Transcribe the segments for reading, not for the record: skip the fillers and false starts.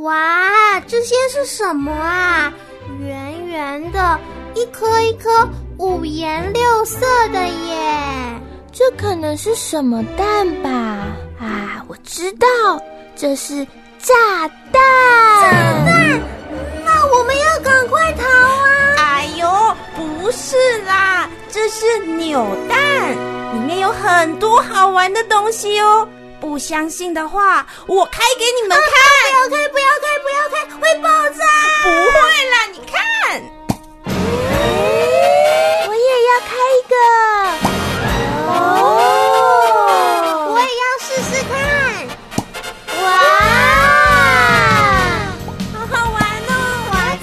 哇，这些是什么啊？圆圆的，一颗一颗五颜六色的耶！ 这可能是什么蛋吧？啊，我知道，这是炸弹！ 炸弹？那我们要赶快逃啊！ 哎呦，不是啦，这是扭蛋，里面有很多好玩的东西哦。不相信的话，我开给你们看。 不要开，会爆炸！ 不会啦，你看。 我也要开一个。 哦，我也要试试看。哇， 好好玩哦！ 哇，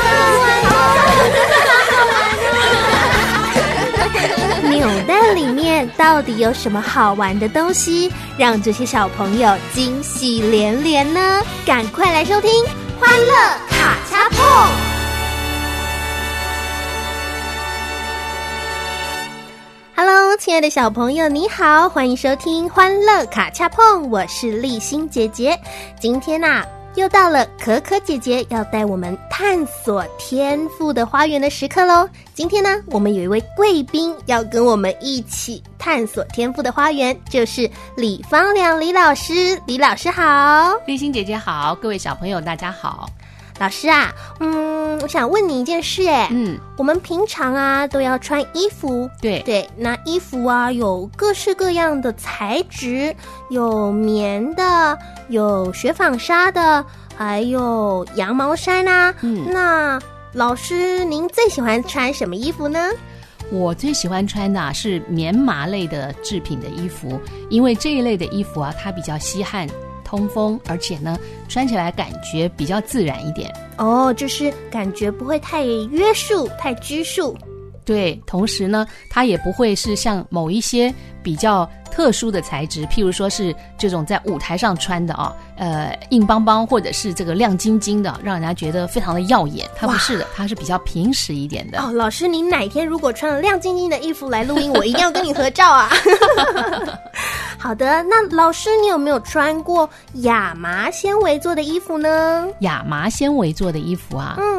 真的好好玩哦！扭蛋里面到底有什么好玩的东西，让这些小朋友惊喜连连呢？赶快来收听《欢乐卡恰碰》。Hello， 亲爱的小朋友，你好，欢迎收听《欢乐卡恰碰》，我是丽欣姐姐。今天又到了可可姐姐要带我们探索天赋的花园的时刻咯。今天呢，我们有一位贵宾要跟我们一起探索天赋的花园，就是李芳良李老师。李老师好。 丽欣姐姐好，各位小朋友大家好。 老师啊，我想问你一件事我们平常都要穿衣服，对，那衣服有各式各样的材质，有棉的，有雪纺纱的，还有羊毛衫那老师您最喜欢穿什么衣服呢？ 我最喜欢穿的是棉麻类的制品的衣服，因为这一类的衣服它比较吸汗通风，而且呢穿起来感觉比较自然一点。 就是感觉不会太约束太拘束。 对，同时呢它也不会是像某一些比较特殊的材质，譬如说是这种在舞台上穿的硬邦邦或者是这个亮晶晶的，让人家觉得非常的耀眼。它不是的，它是比较平实一点的。 老师您哪天如果穿了亮晶晶的衣服来录音，我一定要跟你合照啊。好的，那老师你有没有穿过亚麻纤维做的衣服呢？ 亚麻纤维做的衣服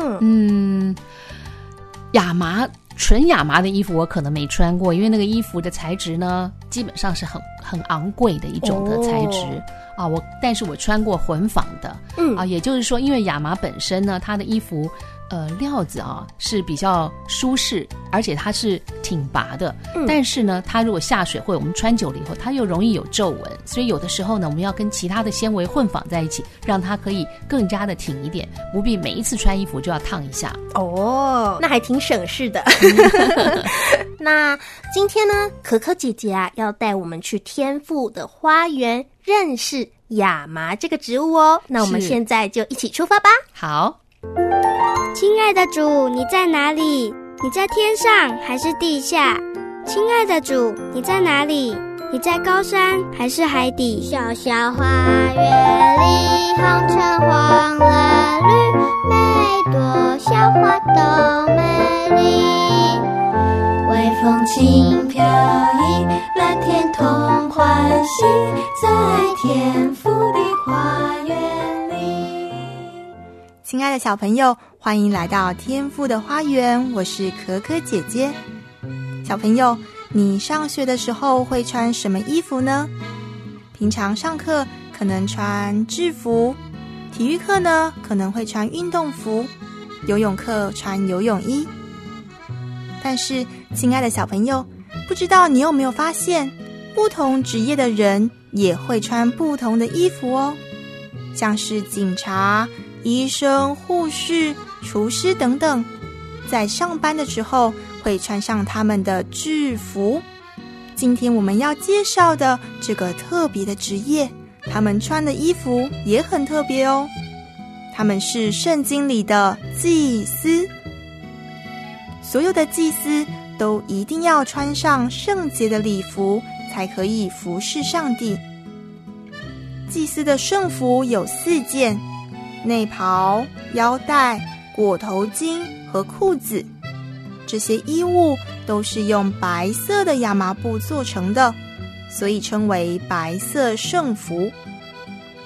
纯亚麻的衣服我可能没穿过，因为那个衣服的材质呢基本上是很昂贵的一种的材质但是我穿过混纺的也就是说因为亚麻本身呢它的衣服料子是比较舒适，而且它是挺拔的但是呢它如果下水或者我们穿久了以后它又容易有皱纹，所以有的时候呢我们要跟其他的纤维混纺在一起，让它可以更加的挺一点，不必每一次穿衣服就要烫一下。 那还挺省事的。那今天呢可可姐姐要带我们去天赋的花园认识亚麻这个植物那我们现在就一起出发吧。 好。 亲爱的主，你在哪里？你在天上还是地下？亲爱的主，你在哪里？你在高山还是海底？ 小小花园里红橙黄蓝绿，每朵小花都美丽。微风轻飘逸，蓝天同欢喜，在天父的花园里。 亲爱的小朋友，欢迎来到天父的花园，我是可可姐姐。小朋友，你上学的时候会穿什么衣服呢？平常上课可能穿制服，体育课呢可能会穿运动服，游泳课穿游泳衣。但是亲爱的小朋友，不知道你有没有发现，不同职业的人也会穿不同的衣服像是警察、医生、护士、厨师等等，在上班的时候会穿上他们的制服。今天我们要介绍的这个特别的职业，他们穿的衣服也很特别他们是圣经里的祭司。所有的祭司都一定要穿上圣洁的礼服，才可以服侍上帝。祭司的圣服有4件，内袍、腰带、裹头巾和裤子。这些衣物都是用白色的亚麻布做成的，所以称为白色圣服。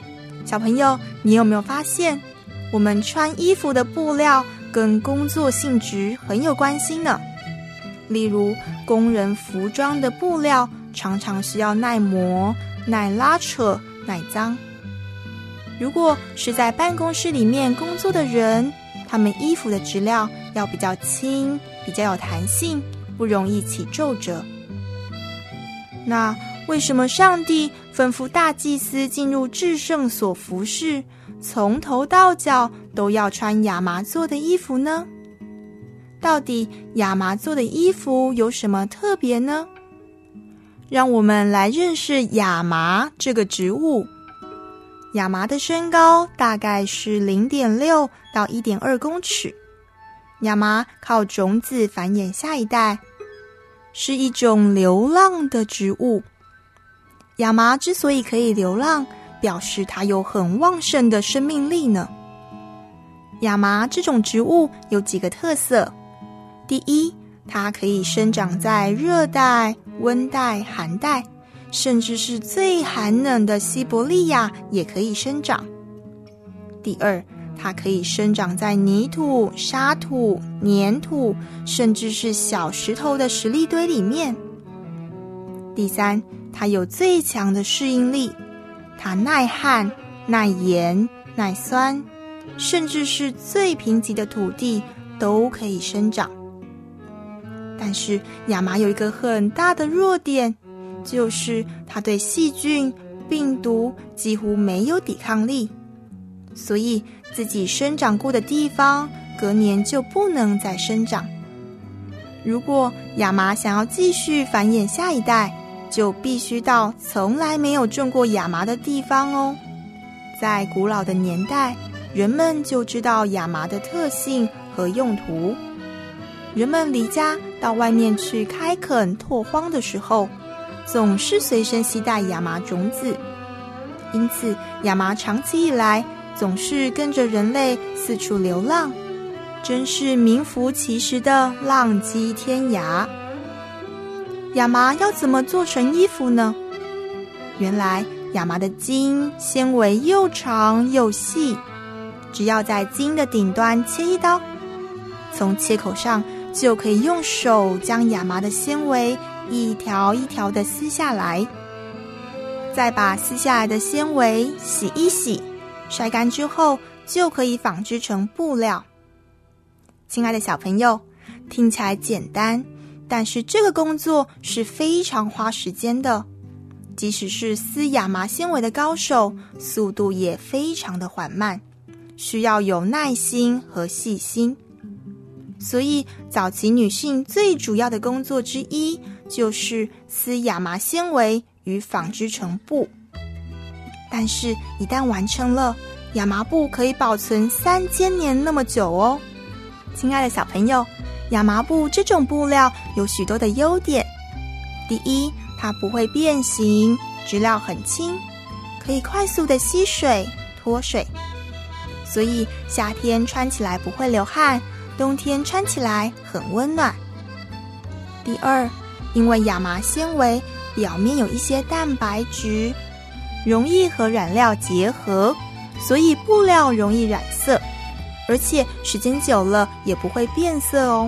小朋友，你有没有发现，我们穿衣服的布料跟工作性质很有关系呢？例如，工人服装的布料常常是要耐磨、耐拉扯、耐脏。如果是在办公室里面工作的人，他们衣服的质料要比较轻，比较有弹性，不容易起皱褶。那为什么上帝吩咐大祭司进入至圣所服侍，从头到脚都要穿亚麻做的衣服呢？到底亚麻做的衣服有什么特别呢？让我们来认识亚麻这个植物。亚麻的身高大概是 0.6 到 1.2 公尺。亚麻靠种子繁衍下一代，是一种流浪的植物。亚麻之所以可以流浪，表示它有很旺盛的生命力呢。亚麻这种植物有几个特色。第一，它可以生长在热带、温带、寒带，甚至是最寒冷的西伯利亚也可以生长。第二，它可以生长在泥土、沙土、粘土，甚至是小石头的石砾堆里面。第三，它有最强的适应力，它耐旱、耐盐、耐酸，甚至是最贫瘠的土地都可以生长。但是亚麻有一个很大的弱点，就是它对细菌、病毒几乎没有抵抗力，所以自己生长过的地方隔年就不能再生长。如果亚麻想要继续繁衍下一代，就必须到从来没有种过亚麻的地方哦。在古老的年代，人们就知道亚麻的特性和用途。人们离家到外面去开垦拓荒的时候，总是随身携带亚麻种子，因此亚麻长期以来总是跟着人类四处流浪，真是名副其实的浪迹天涯。亚麻要怎么做成衣服呢？原来亚麻的茎纤维又长又细，只要在茎的顶端切一刀，从切口上就可以用手将亚麻的纤维一条一条的撕下来，再把撕下来的纤维洗一洗，晒干之后就可以纺织成布料。亲爱的小朋友，听起来简单，但是这个工作是非常花时间的，即使是撕亚麻纤维的高手，速度也非常的缓慢，需要有耐心和细心。所以早期女性最主要的工作之一就是撕亚麻纤维与纺织成布。但是一旦完成了，亚麻布可以保存3000年那么久哦。亲爱的小朋友，亚麻布这种布料有许多的优点。第一，它不会变形，质料很轻，可以快速的吸水脱水，所以夏天穿起来不会流汗，冬天穿起来很温暖。第二，因为亚麻纤维表面有一些蛋白质，容易和染料结合，所以布料容易染色，而且时间久了也不会变色哦。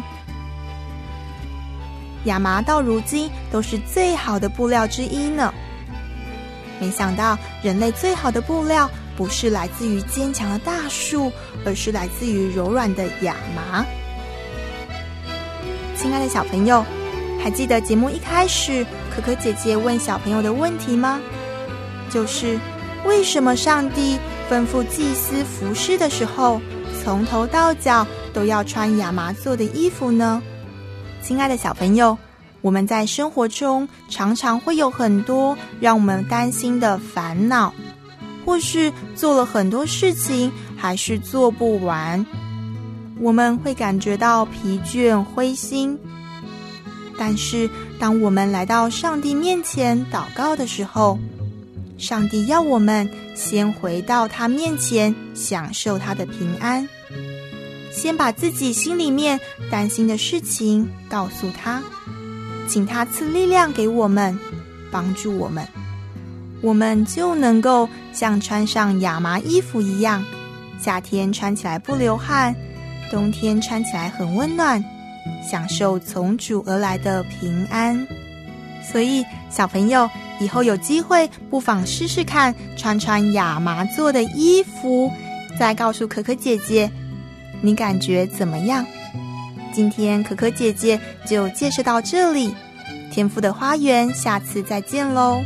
亚麻到如今都是最好的布料之一呢。没想到人类最好的布料不是来自于坚强的大树，而是来自于柔软的亚麻。亲爱的小朋友，还记得节目一开始可可姐姐问小朋友的问题吗？就是为什么上帝吩咐祭司服侍的时候，从头到脚都要穿亚麻做的衣服呢？亲爱的小朋友，我们在生活中常常会有很多让我们担心的烦恼，或是做了很多事情还是做不完，我们会感觉到疲倦灰心。但是当我们来到上帝面前祷告的时候，上帝要我们先回到他面前，享受他的平安，先把自己心里面担心的事情告诉他，请他赐力量给我们，帮助我们。 我们就能够像穿上亚麻衣服一样，夏天穿起来不流汗，冬天穿起来很温暖，享受从主而来的平安。所以小朋友以后有机会不妨试试看穿亚麻做的衣服，再告诉可可姐姐你感觉怎么样。今天可可姐姐就介绍到这里，天父的花园下次再见咯。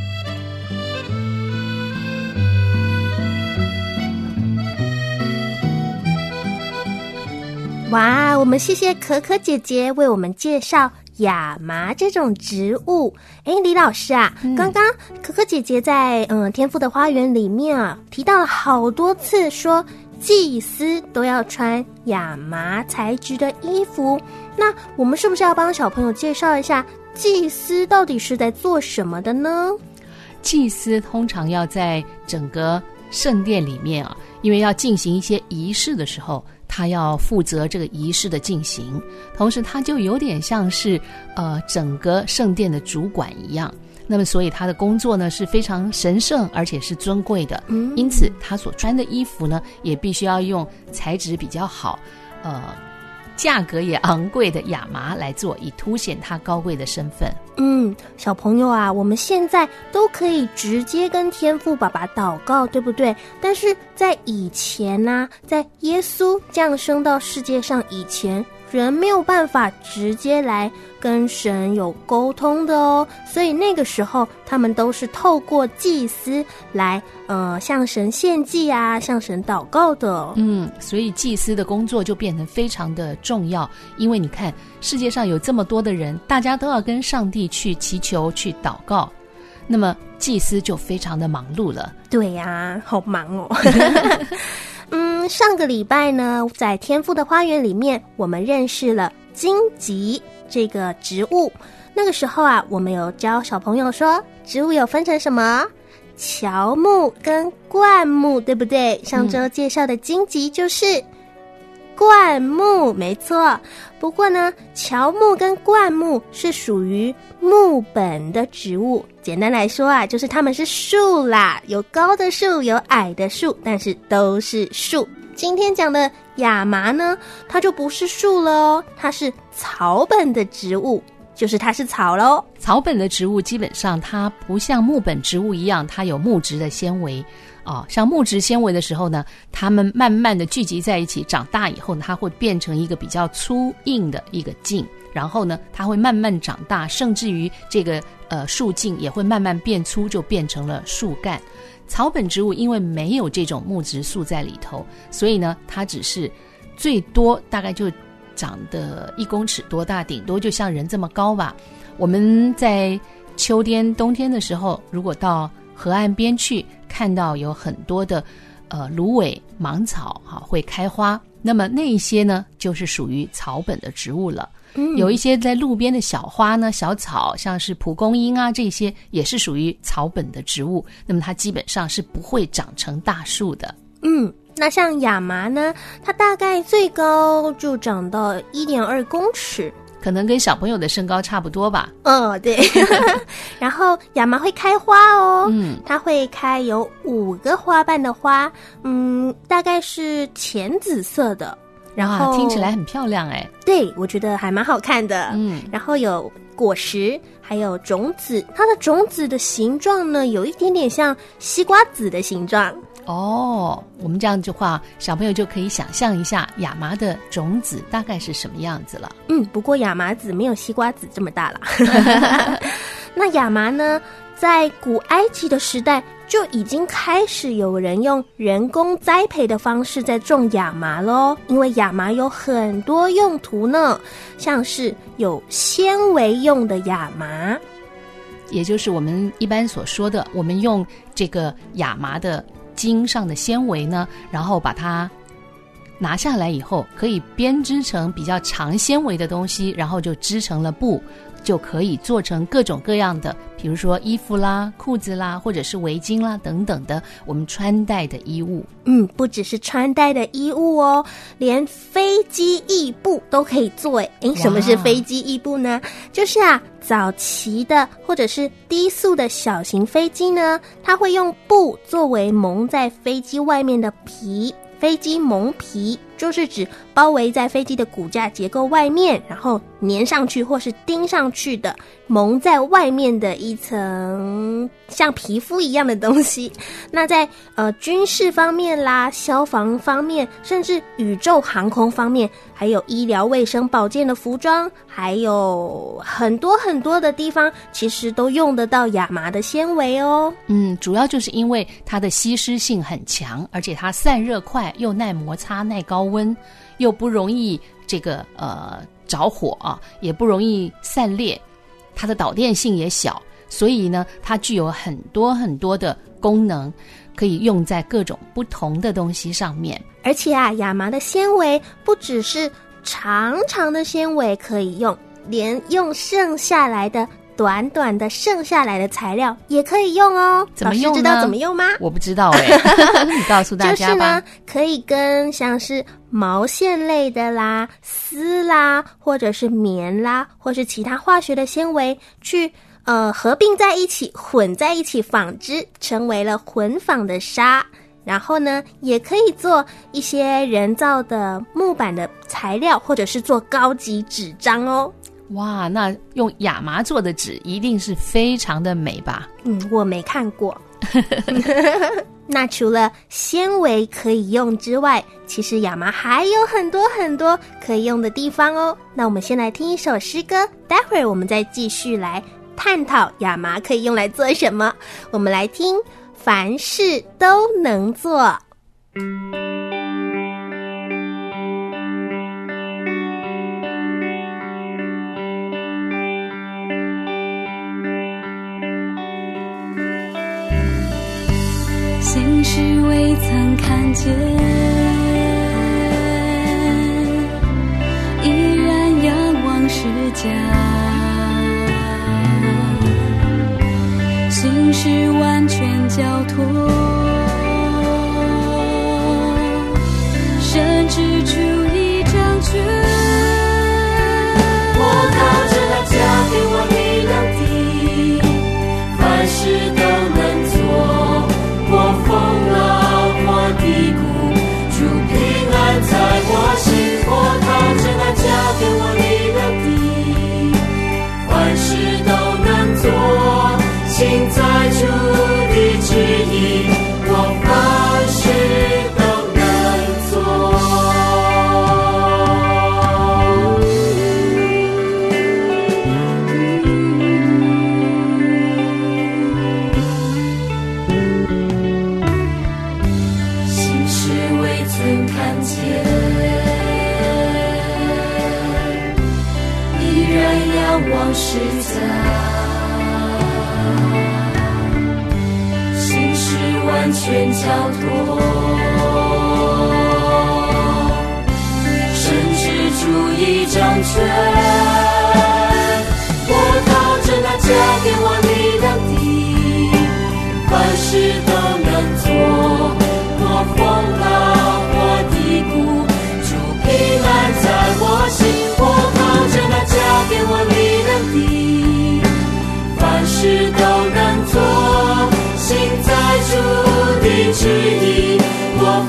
哇，我们谢谢可可姐姐为我们介绍亚麻这种植物。李老师啊，刚刚可可姐姐在天父的花园里面啊提到了好多次说祭司都要穿亚麻材质的衣服，那我们是不是要帮小朋友介绍一下祭司到底是在做什么的呢？ 祭司通常要在整个圣殿里面啊，因为要进行一些仪式的时候，他要负责这个仪式的进行，同时他就有点像是整个圣殿的主管一样。那么所以他的工作呢是非常神圣而且是尊贵的，因此他所穿的衣服呢也必须要用材质比较好价格也昂贵的亚麻来做，以凸显他高贵的身份。 小朋友啊，我们现在都可以直接跟天父爸爸祷告，对不对？但是在以前啊，在耶稣降生到世界上以前，人没有办法直接来跟神有沟通的哦，所以那个时候他们都是透过祭司来向神献祭啊，向神祷告的。 所以祭司的工作就变成非常的重要，因为你看世界上有这么多的人，大家都要跟上帝去祈求去祷告，那么祭司就非常的忙碌了。 对呀，好忙哦。上个礼拜呢，在天父的花园里面，我们认识了荆棘这个植物。那个时候啊，我们有教小朋友说，植物有分成什么？乔木跟灌木，对不对？上周介绍的荆棘就是灌木，没错。不过呢，乔木跟灌木是属于木本的植物，简单来说啊，就是它们是树啦，有高的树，有矮的树，但是都是树。今天讲的亚麻呢，它就不是树了哦，它是草本的植物，就是它是草咯。 草本的植物基本上它不像木本植物一样，它有木质的纤维像木质纤维的时候呢，它们慢慢的聚集在一起，长大以后呢，它会变成一个比较粗硬的一个茎，然后呢它会慢慢长大，甚至于这个树茎也会慢慢变粗，就变成了树干。草本植物因为没有这种木质素在里头，所以呢它只是最多大概就长得1公尺多大，顶多就像人这么高吧。我们在秋天冬天的时候，如果到河岸边去，看到有很多的芦苇芒草会开花，那么那一些呢就是属于草本的植物了。有一些在路边的小花呢，小草，像是蒲公英啊，这些也是属于草本的植物，那么它基本上是不会长成大树的。 那像亚麻呢，它大概最高就长到1.2公尺， 可能跟小朋友的身高差不多吧。 对。然后亚麻会开花哦，它会开有5个花瓣的花，大概是浅紫色的。然后听起来很漂亮哎。 对，我觉得还蛮好看的。然后有果实，还有种子，它的种子的形状呢，有一点点像西瓜籽的形状。 我们这样的话，小朋友就可以想象一下亚麻的种子大概是什么样子了。 不过亚麻籽没有西瓜籽这么大啦。那亚麻呢，在古埃及的时代就已经开始有人用人工栽培的方式在种亚麻咯，因为亚麻有很多用途呢，像是有纤维用的亚麻， 也就是我们一般所说的，我们用这个亚麻的茎上的纤维呢，然后把它拿下来以后，可以编织成比较长纤维的东西，然后就织成了布，就可以做成各种各样的，比如说衣服啦、裤子啦，或者是围巾啦等等的我们穿戴的衣物。 不只是穿戴的衣物哦，连飞机翼布都可以做。什么是飞机翼布呢？就是早期的或者是低速的小型飞机呢，它会用布作为蒙在飞机外面的皮，飞机蒙皮就是指包围在飞机的骨架结构外面，然后粘上去或是钉上去的，蒙在外面的一层像皮肤一样的东西。那在军事方面啦、消防方面，甚至宇宙航空方面，还有医疗卫生保健的服装，还有很多很多的地方，其实都用得到亚麻的纤维哦。 主要就是因为它的吸湿性很强，而且它散热快，又耐摩擦、耐高温，又不容易着火啊，也不容易散裂，它的导电性也小，所以呢，它具有很多很多的功能，可以用在各种不同的东西上面。 而且啊，亚麻的纤维不只是长长的纤维可以用，连用剩下来的短短的剩下来的材料也可以用哦。 怎么用呢？ 老师知道怎么用吗？ 我不知道你告诉大家吧。 就是呢，可以跟像是毛线类的啦、丝啦，或者是棉啦，或是其他化学的纤维去合并在一起，混在一起纺织，成为了混纺的纱。然后呢，也可以做一些人造的木板的材料，或者是做高级纸张哦。 哇，那用亚麻做的纸一定是非常的美吧？ 我没看过。那除了纤维可以用之外，其实亚麻还有很多很多可以用的地方哦。那我们先来听一首诗歌，待会儿我们再继续来探讨亚麻可以用来做什么。我们来听凡事都能做。 心事未曾看见，依然仰望世家。心事完全交托，甚至出一张权。 我靠着那加给我力量的，凡事都能做。过风浪，过低谷，主平安在我心。我靠着那加给我力量的，凡事都能做。心在主的旨意，我凡事都能做。心事未曾看见，依然仰望世家。完全交托，甚至主一掌权。我靠着那加给我力量的，凡事都能做。过风浪，过低谷，主平安在我心。我靠着那加给我力量的，凡事都能做。心在主的旨意，我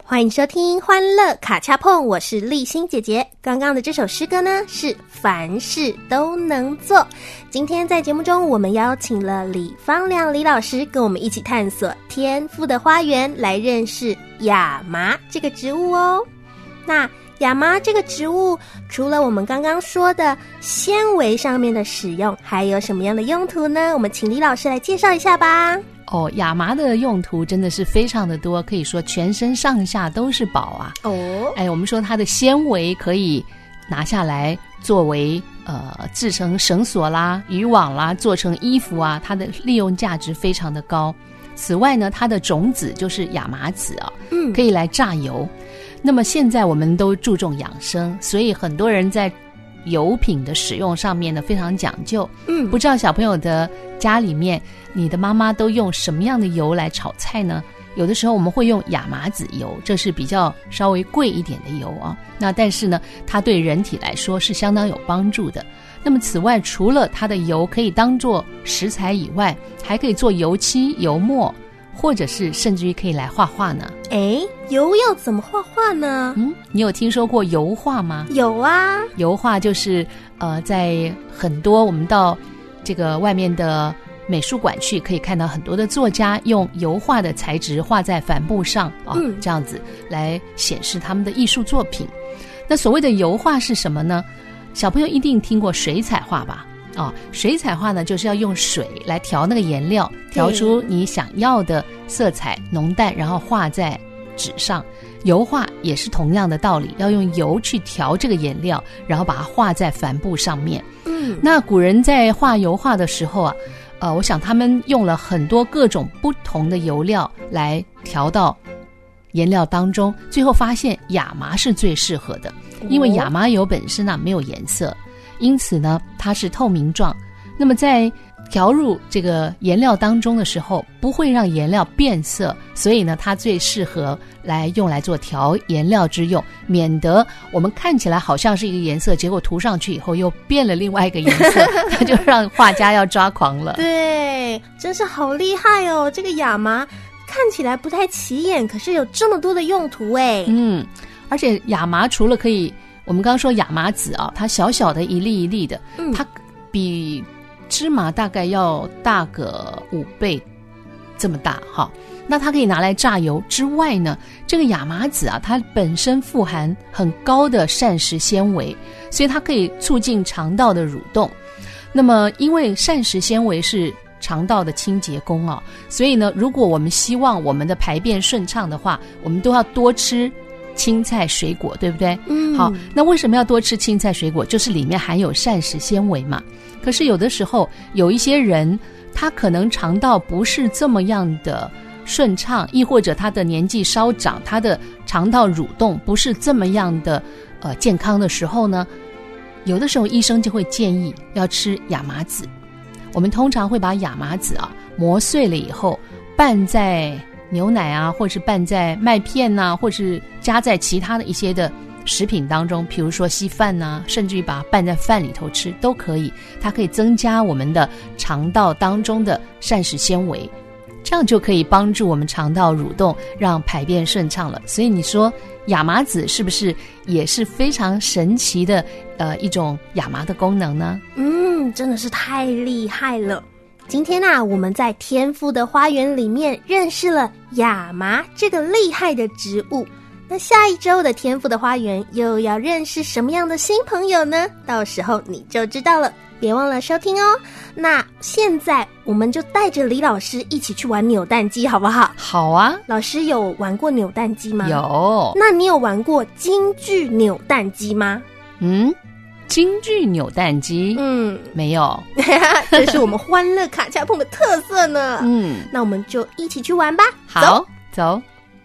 欢迎收听欢乐卡恰碰，我是丽心姐姐。刚刚的这首诗歌呢是凡事都能做。今天在节目中我们邀请了李芳良李老师跟我们一起探索天赋的花园，来认识亚麻这个植物哦。那亚麻这个植物除了我们刚刚说的纤维上面的使用，还有什么样的用途呢？我们请李老师来介绍一下吧。 亚麻的用途真的是非常的多，可以说全身上下都是宝啊。我们说它的纤维可以拿下来作为制成绳索啦、渔网啦，做成衣服啊，它的利用价值非常的高。此外呢，它的种子就是亚麻籽啊，可以来榨油。那么现在我们都注重养生，所以很多人在油品的使用上面呢非常讲究。不知道小朋友的家里面，你的妈妈都用什么样的油来炒菜呢？有的时候我们会用亚麻籽油，这是比较稍微贵一点的油啊。那但是呢，它对人体来说是相当有帮助的。那么此外，除了它的油可以当做食材以外，还可以做油漆、油墨，或者是甚至于可以来画画呢。 油要怎么画画呢？ 你有听说过油画吗？ 有啊， 油画就是在很多我们到这个外面的美术馆去，可以看到很多的作家用油画的材质画在帆布上这样子来显示他们的艺术作品。那所谓的油画是什么呢？小朋友一定听过水彩画吧？水彩画呢，就是要用水来调那个颜料，调出你想要的色彩浓淡，然后画在纸上。油画也是同样的道理，要用油去调这个颜料，然后把它画在帆布上面。那古人在画油画的时候啊，我想他们用了很多各种不同的油料来调到颜料当中，最后发现亚麻是最适合的，因为亚麻油本身没有颜色，因此呢它是透明状。那么在调入这个颜料当中的时候，不会让颜料变色，所以呢它最适合来用来做调颜料之用，免得我们看起来好像是一个颜色，结果涂上去以后又变了另外一个颜色，它就让画家要抓狂了。 对，真是好厉害哦，这个亚麻看起来不太起眼，可是有这么多的用途哎。 而且亚麻除了可以，我们刚刚说亚麻籽它小小的一粒一粒的，它比芝麻大概要大个5倍这么大哈。那它可以拿来榨油之外呢，这个亚麻籽它本身富含很高的膳食纤维，所以它可以促进肠道的蠕动。那么因为膳食纤维是肠道的清洁工所以呢，如果我们希望我们的排便顺畅的话，我们都要多吃青菜水果，对不对？好，那为什么要多吃青菜水果？就是里面含有膳食纤维嘛。可是有的时候有一些人他可能肠道不是这么样的顺畅，亦或者他的年纪稍长，他的肠道蠕动不是这么样的健康的时候呢，有的时候医生就会建议要吃亚麻籽。我们通常会把亚麻籽磨碎了以后拌在牛奶或是拌在麦片或是加在其他的一些的食品当中，比如说稀饭甚至于把它拌在饭里头吃都可以。它可以增加我们的肠道当中的膳食纤维，这样就可以帮助我们肠道蠕动，让排便顺畅了。所以你说亚麻籽是不是也是非常神奇的一种亚麻的功能呢？ 真的是太厉害了。今天我们在天赋的花园里面认识了亚麻这个厉害的植物。那下一周的天赋的花园又要认识什么样的新朋友呢？到时候你就知道了，别忘了收听哦。那现在我们就带着李老师一起去玩扭蛋机好不好？ 好啊。 老师有玩过扭蛋机吗？ 有。 那你有玩过京剧扭蛋机吗？ 京剧扭蛋机没有。 这是我们欢乐卡恰碰的特色呢。那我们就一起去玩吧。 好，走。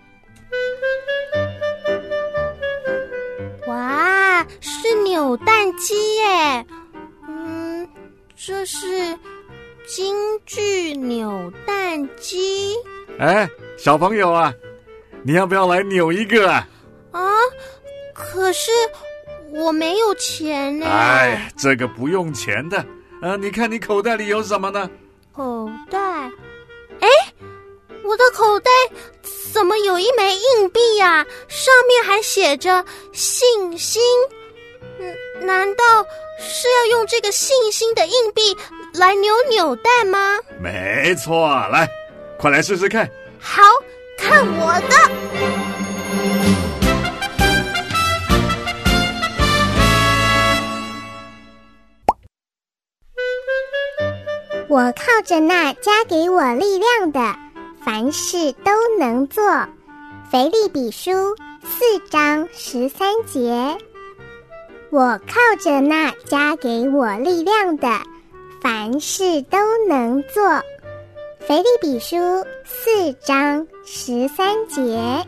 哇，是扭蛋机耶。这是京剧扭蛋机。 小朋友你要不要来扭一个可是我没有钱呢。 这个不用钱的。你看你口袋里有什么呢？ 口袋？我的口袋怎么有一枚硬币呀？上面还写着信心。难道是要用这个信心的硬币来扭扭蛋吗？ 没错，来，快来试试看。 好，看我的！ 我靠着那加给我力量的，凡事都能做。腓立比书4章13节。我靠着那加给我力量的，凡事都能做。腓立比书4章13节。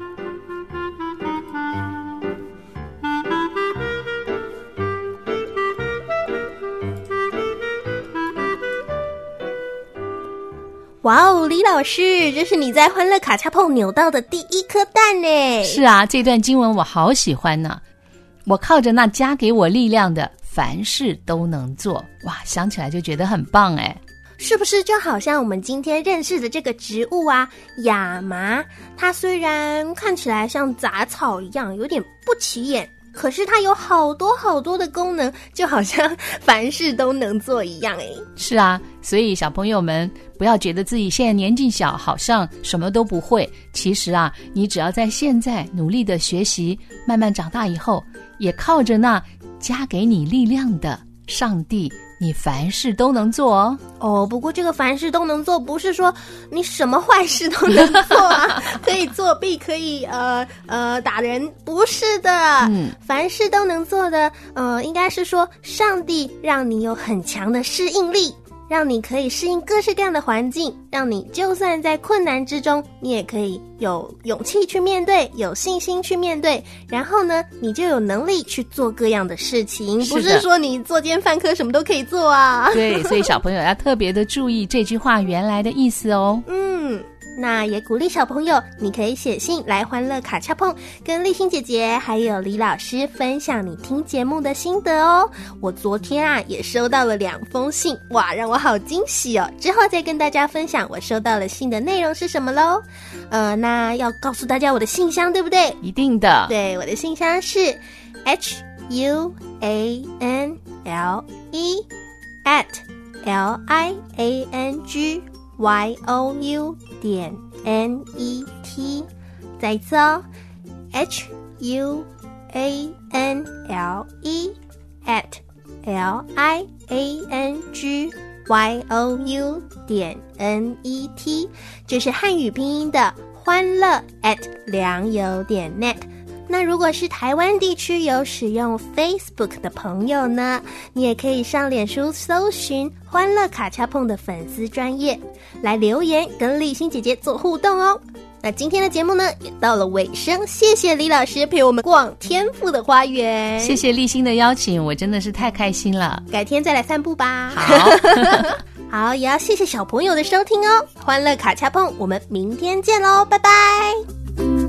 哇哦，李老师，这是你在欢乐卡恰碰扭到的第一颗蛋呢。 是啊，这段经文我好喜欢呢。我靠着那加给我力量的，凡事都能做。哇，想起来就觉得很棒哎。 是不是就好像我们今天认识的这个植物啊，亚麻，它虽然看起来像杂草一样，有点不起眼，可是它有好多好多的功能，就好像凡事都能做一样诶。 是啊，所以小朋友们不要觉得自己现在年纪小，好像什么都不会。其实啊，你只要在现在努力的学习，慢慢长大以后，也靠着那加给你力量的上帝，你凡事都能做哦。 不过这个凡事都能做，不是说你什么坏事都能做啊，可以作弊，可以打人，不是的。凡事都能做的，应该是说上帝让你有很强的适应力，让你可以适应各式各样的环境，让你就算在困难之中，你也可以有勇气去面对，有信心去面对，然后呢，你就有能力去做各样的事情，不是说你作奸犯科什么都可以做啊。 对，所以小朋友要特别的注意这句话原来的意思哦。 那也鼓励小朋友，你可以写信来欢乐卡恰碰，跟丽欣姐姐还有李老师分享你听节目的心得哦。我昨天啊也收到了2封信，哇，让我好惊喜哦！之后再跟大家分享我收到了信的内容是什么咯。那要告诉大家我的信箱，对不对？ 一定的。 对，我的信箱是 huanlyou.net， 再一次哦 huanlyou.net， 这是汉语拼音的欢乐良友.net。那如果是台湾地区有使用 Facebook 的朋友呢，你也可以上脸书搜寻欢乐卡恰碰的粉丝专页来留言跟丽欣姐姐做互动哦。那今天的节目呢也到了尾声，谢谢李老师陪我们逛天父的花园。 谢谢丽欣的邀请，我真的是太开心了， 改天再来散步吧。 好好，也要谢谢小朋友的收听哦。欢乐卡恰碰，我们明天见咯，拜拜。